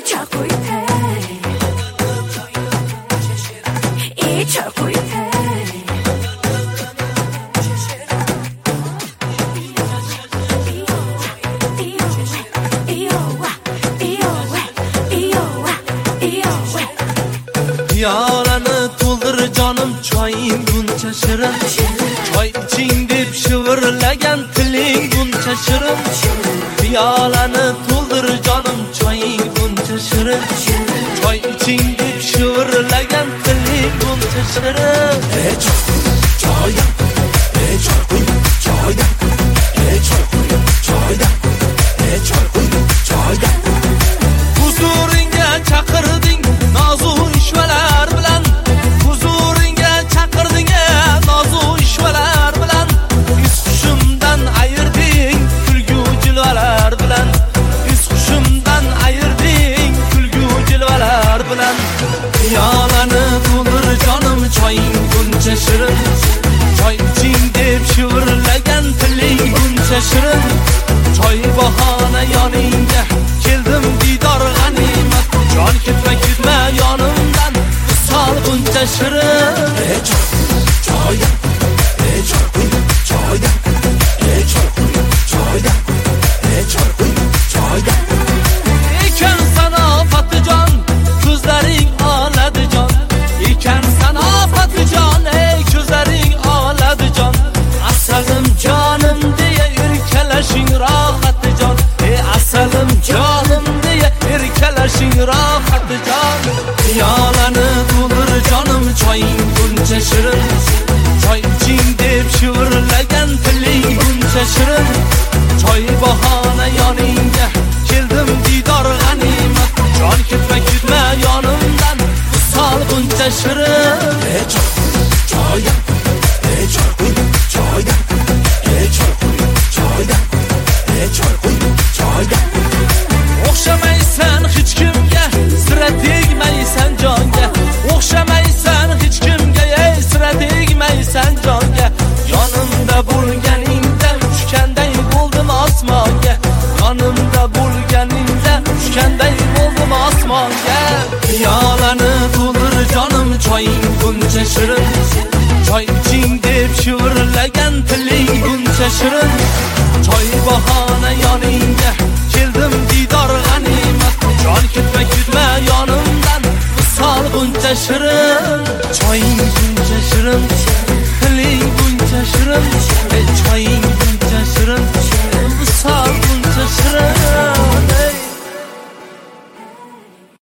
Piyolani to'ldir jonim, choying buncha shirin. Choy iching deb shivirlagan tiling buncha shirin. Piyolani to'ldir jonim, choying buncha shirin. Choy iching deb shivirlagan tiling buncha shirin. Choyda, choyda, choyda, choyda. Huzuringga chaqirding nozu ishvalar bilan, huzuringga chaqirding nozu ishvalar bilan, yuz hushimdan ayirding kulgu jilvalar bilan, yuz hushimdan ayirding kulgu jilvalar bilan. Piyolani to'ldir jonim, choying buncha shirin. Choy iching deb shivirlagan tiling buncha shirin. Choy bahona yoningga keldim didor g'animat. Jon ketma ketma yonimdan, visol buncha shirin. Choyda, choyda, choyda, choyda. Ekan sanofati jon, ko'zlaring oladi jon. Ekan sanofati jon, ko'zlaring oladi jon. Asalim jonim deya erkalashing rohati jon. Asalim jonim deya erkalashing rohati jon. Piyolani to'ldir jonim, choying buncha shirin. Choy iching deb shivirlagan tiling buncha shirin. Choy bahona yoningga keldim didor g'animat. Jon ketma ketma yonimdan, visol buncha shirin. Choyda, choyda, choyda, choyda. O'xshamaysan hech kimga, sira tegmaysan jonga. O'xshamaysan hech kimga, sira tegmaysan jonga. Yonimda bo'lganingda uchganday bo'ldim osmonga. Yonimda bo'lganingda uchganday bo'ldim osmonga. Piyolani to'ldir jonim, choying buncha shirin. Choy iching deb shivirlagan tiling buncha shirin. Choy bahona yoningga keldim didor g'animat. Jon ketma ketma yonimdan, visol buncha shirin.